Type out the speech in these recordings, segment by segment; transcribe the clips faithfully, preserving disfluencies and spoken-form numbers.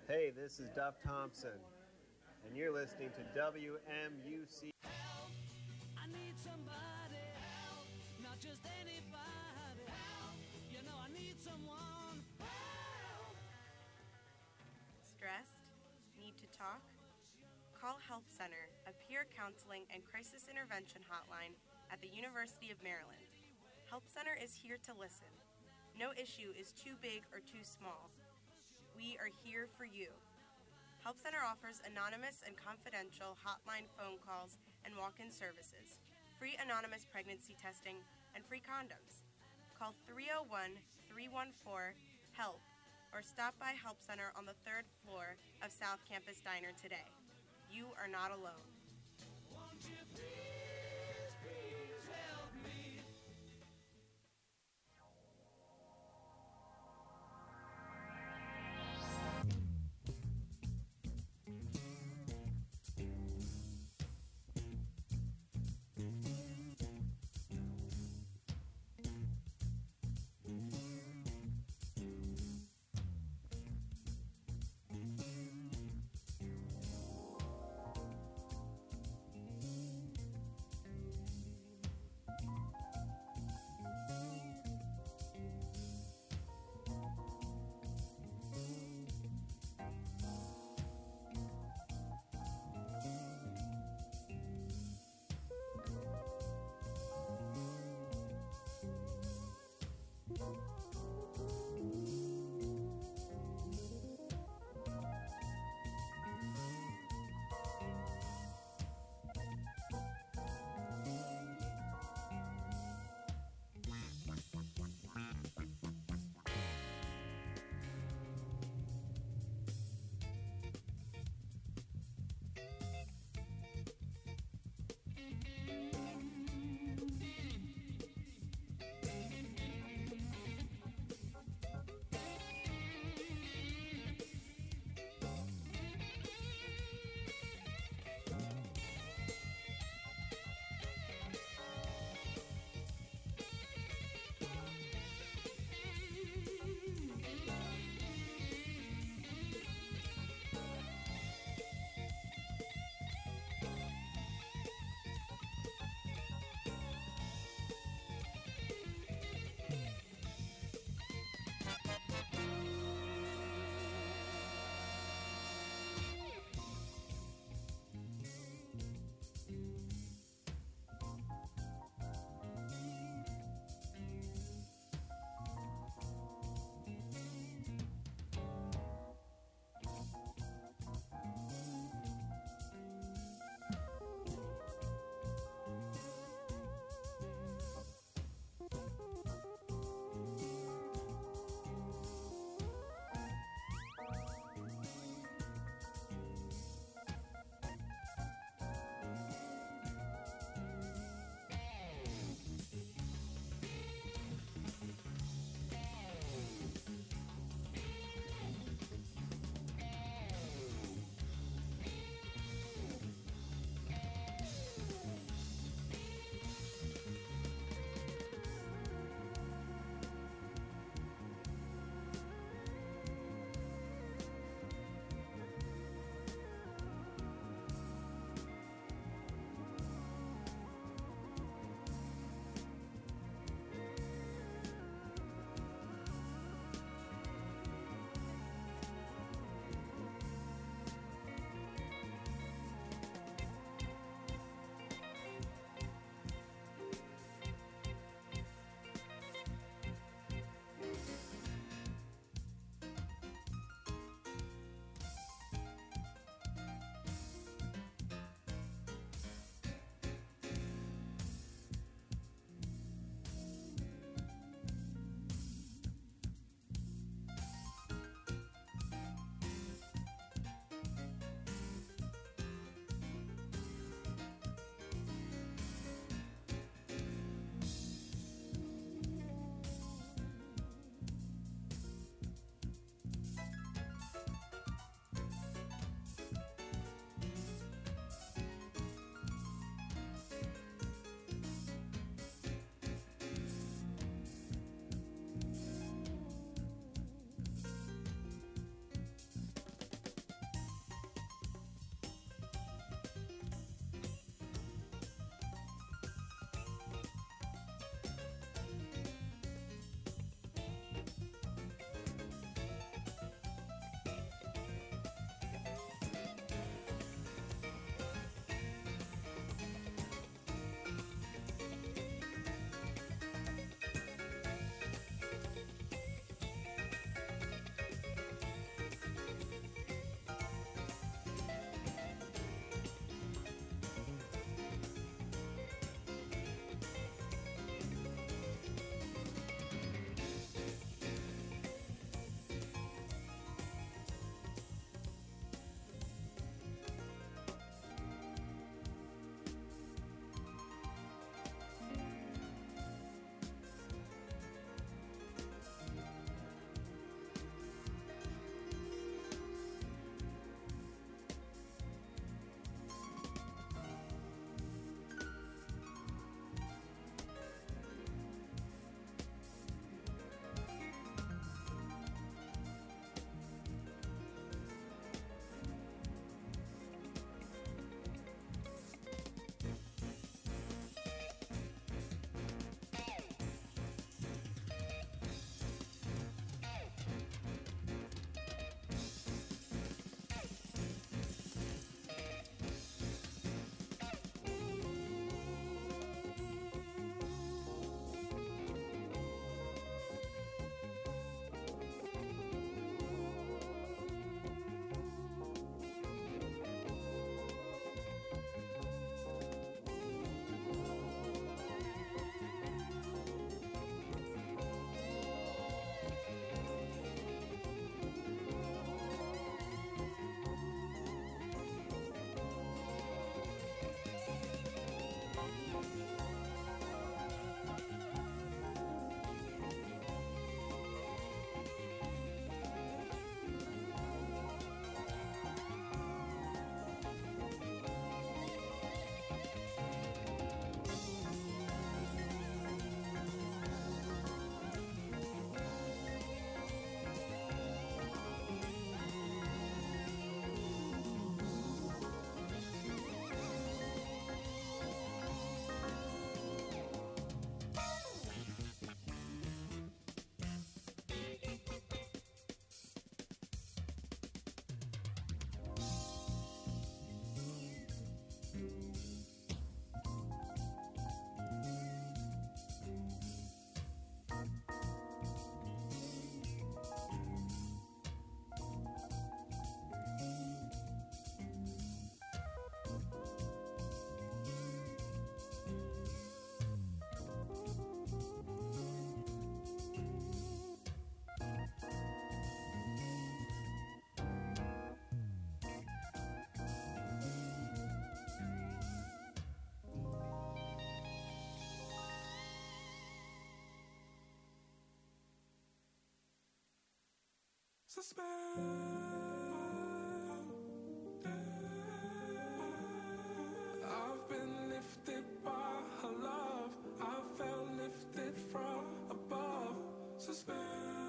Hey, this is Duff Thompson, and you're listening to W M U C. Help! I need somebody. Help! Not just anybody. Help! You know I need someone. Help! Stressed? Need to talk? Call Help Center, a peer counseling and crisis intervention hotline at the University of Maryland. Help Center is here to listen. No issue is too big or too small. We are here for you. Help Center offers anonymous and confidential hotline phone calls and walk-in services, free anonymous pregnancy testing, and free condoms. Call three oh one, three one four, HELP or stop by Help Center on the third floor of South Campus Diner today. You are not alone. Won't you please, please help me? I've been lifted by her love. I felt lifted from above. Suspend.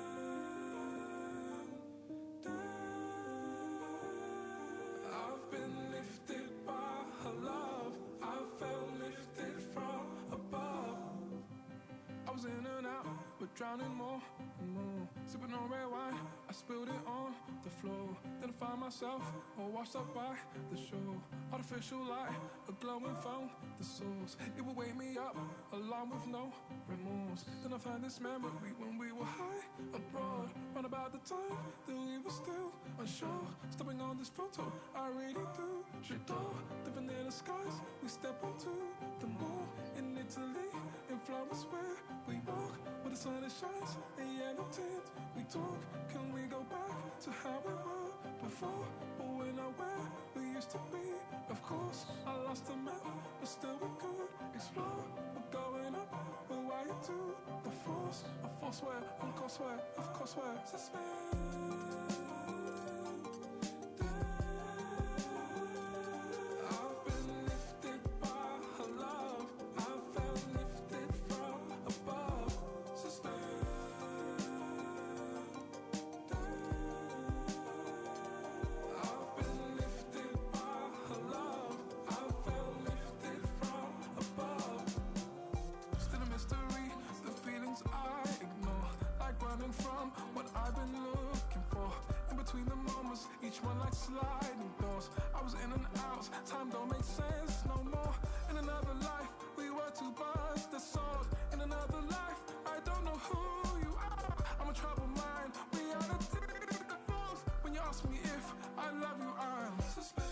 I've been lifted by her love. I felt lifted from above. I was in and out, but drowning more and more. Sipping on red wine, I spilled it on the floor. Then I find myself all washed up by the shore. Artificial light, a glowing foam, the source. It would wake me up, along with no remorse. Then I find this memory when we were high abroad. Round about the time that we were still unsure. Stepping on this photo, I really do. J'adore, living in the skies, we step into the moon. In Italy, in Florence where we walk, where the sun shines, a yellow tint. We talk, can we go back to how we were before? But we're not where we used to be. Of course, I lost the map, but still we could explore. We're going up, we're wired to the force. A force where, on course where, of course where. Suspend. I've been lifted by her love. I felt lifted from above. Suspend. I've been lifted by her love. I felt lifted from above. Still a mystery, the feelings I ignore, like running from what I've been looking for. In between the moments, each one like sliding doors. I was in and out, time don't make sense no more. In another life, we were two birds that soared. In another life, I don't know who you are. I'm a troubled mind, reality that falls. When you ask me if I love you, I'm suspended.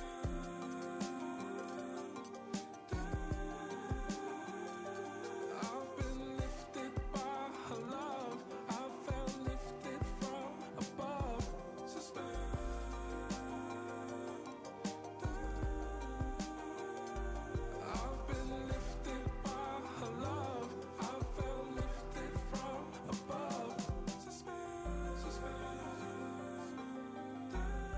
I've been lifted by her love. I felt lifted from above. Suspend. I've been lifted by her love. I felt lifted from above. Suspend. Suspend.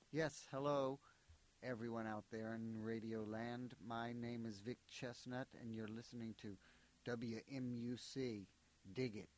Yes, hello, everyone out there in Radio Land. My name is Vic Chestnut, and you're listening to W M U C. Dig it.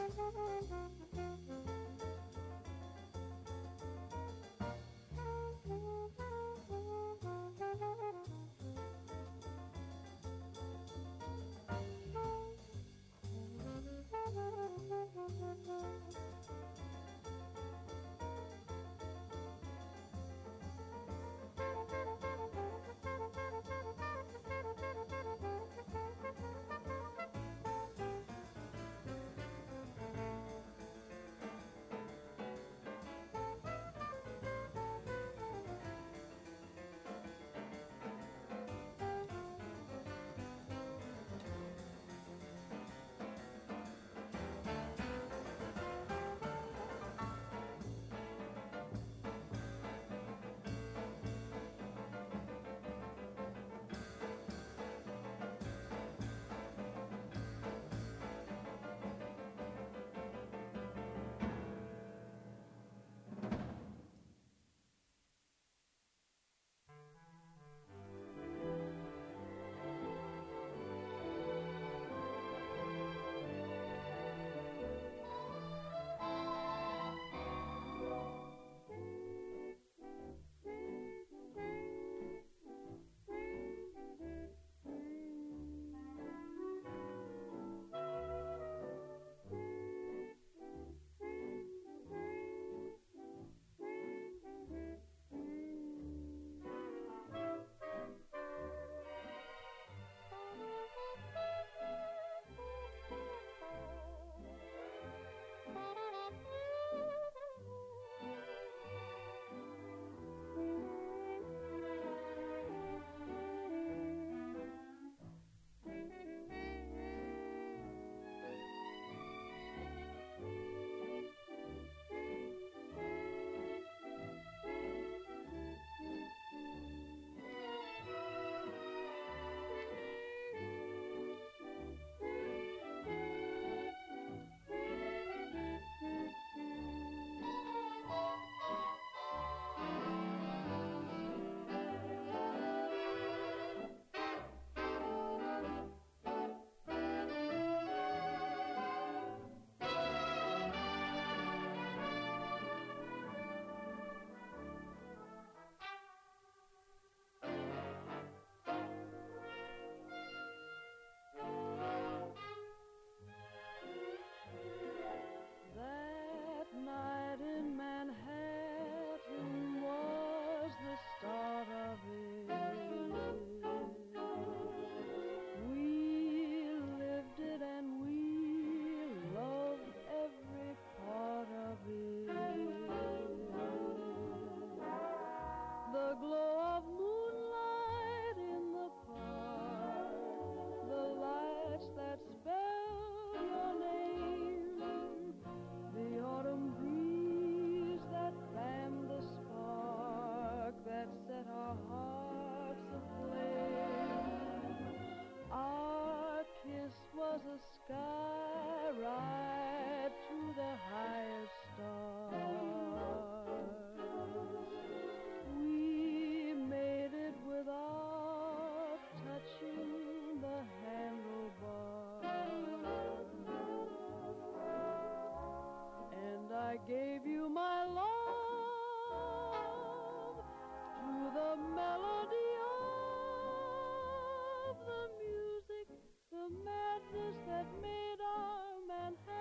gave you my love to the melody of the music, the madness that made our Manhattan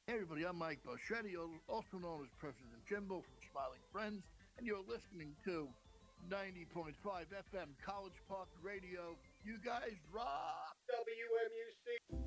Hey everybody, I'm Mike Boschetti, also known as President Jimbo from Smiling Friends, and you're listening to ninety point five F M College Park Radio. You guys rock! W M U C.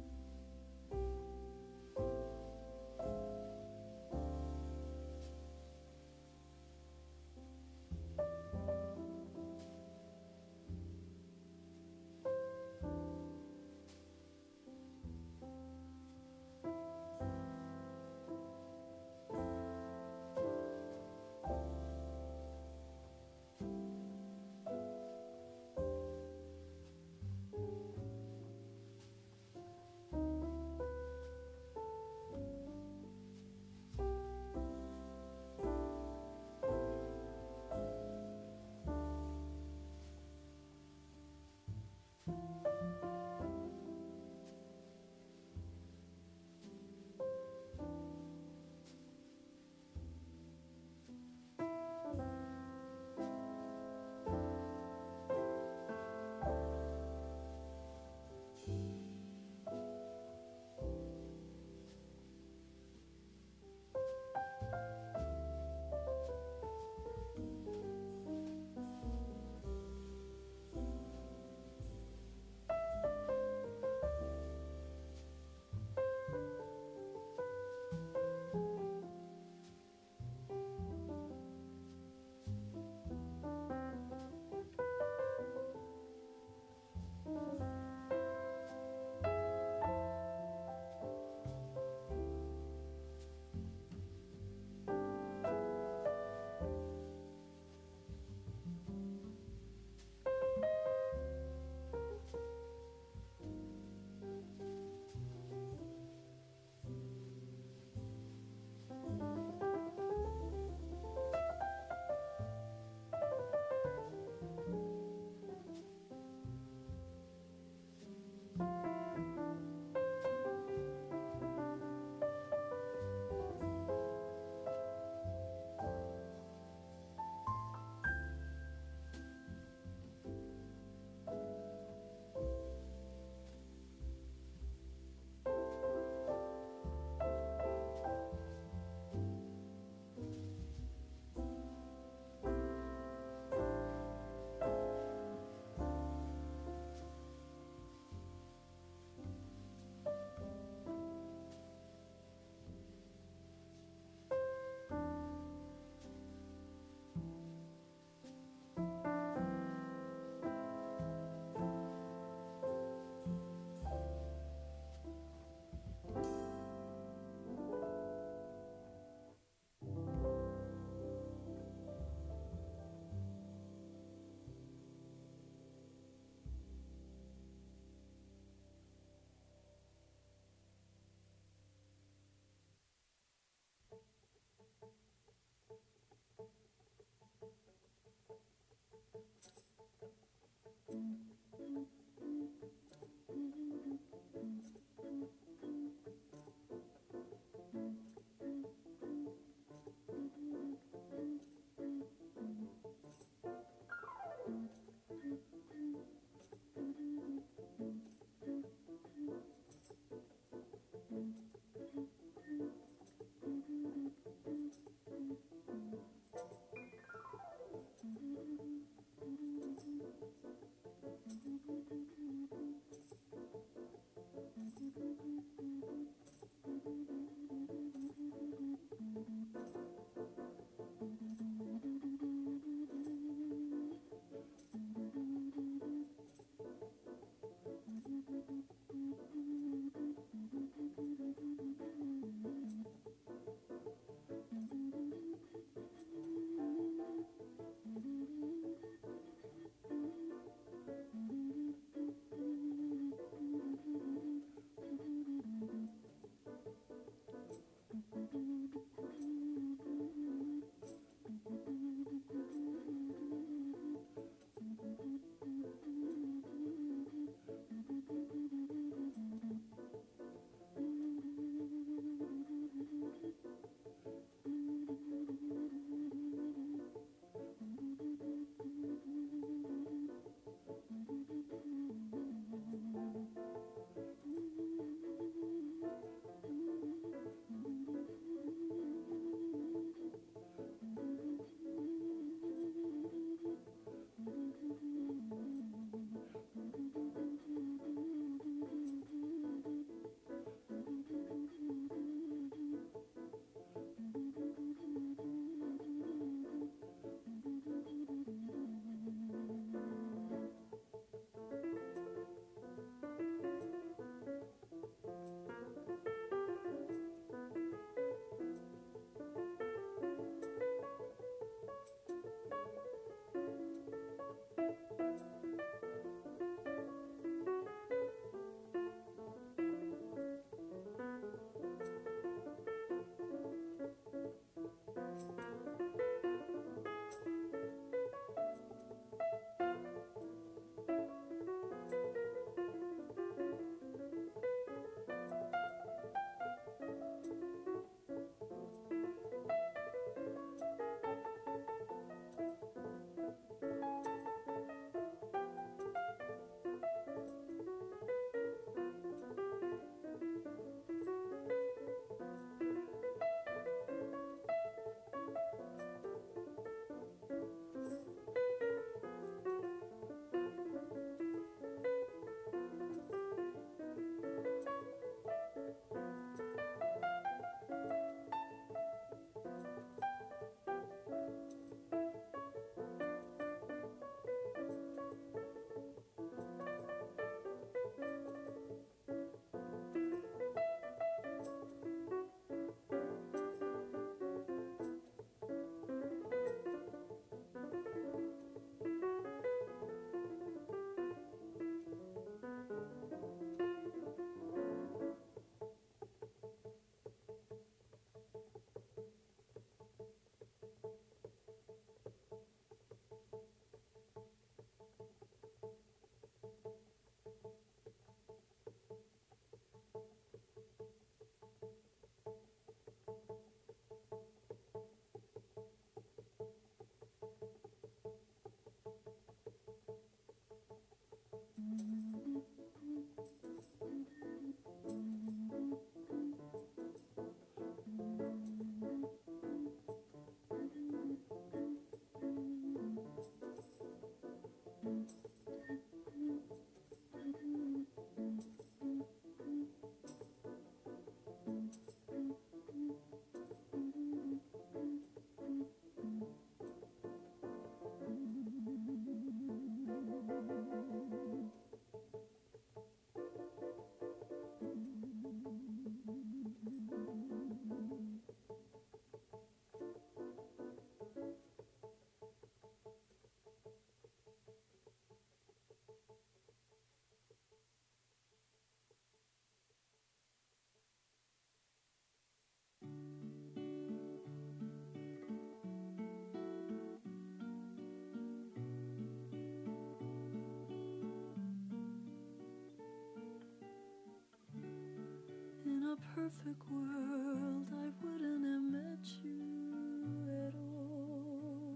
perfect world, I wouldn't have met you at all.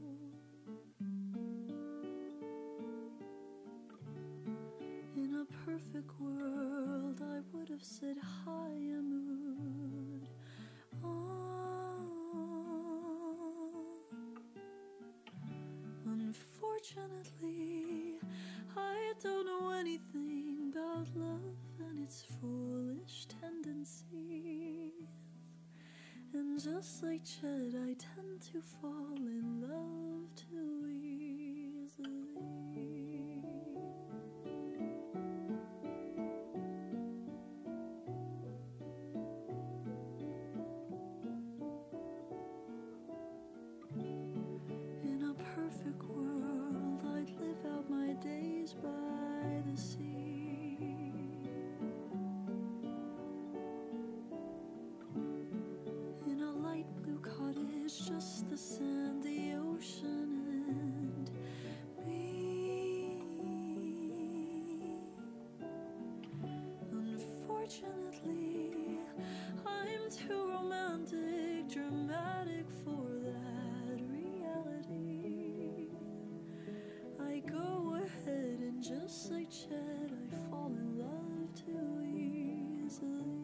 In a perfect world, I would have said hi and moved on. Unfortunately, I don't know anything about love and its foolish tendencies. And just like Chet, I tend to fall in love too easily. In a perfect world, I'd live out my days by the sea. In a light blue cottage, just the sand, the ocean, and me. Unfortunately, I'm too romantic, dramatic for that reality. I go ahead and just like Chet, I fall in love too easily.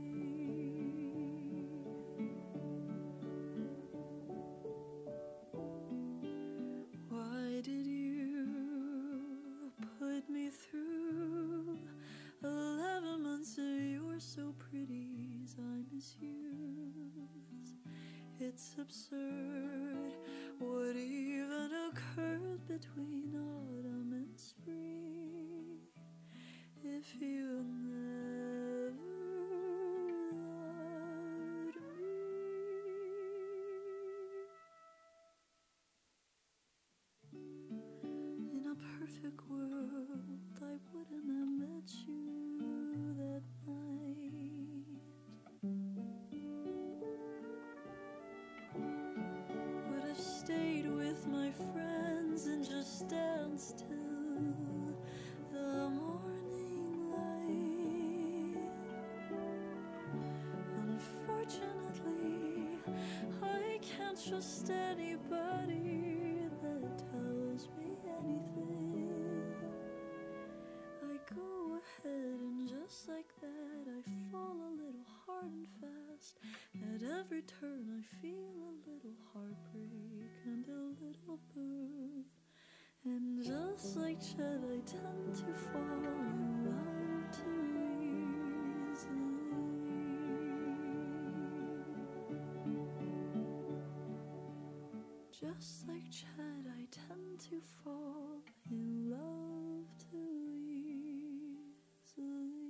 Why did you put me through eleven months of you're so pretty's I misused? It's absurd what even occurred between autumn and spring. If you never loved me. In a perfect world, I wouldn't have met you that night. Would have stayed with my friends and just danced till the morning light. Unfortunately, I can't trust anybody that tells me anything. I go ahead and just like that, I fall a little hard and fast. At every turn I feel a little heartbreak and a little boo. And just like Chet, I tend to fall in love too easily. Just like Chet, I tend to fall in love too easily.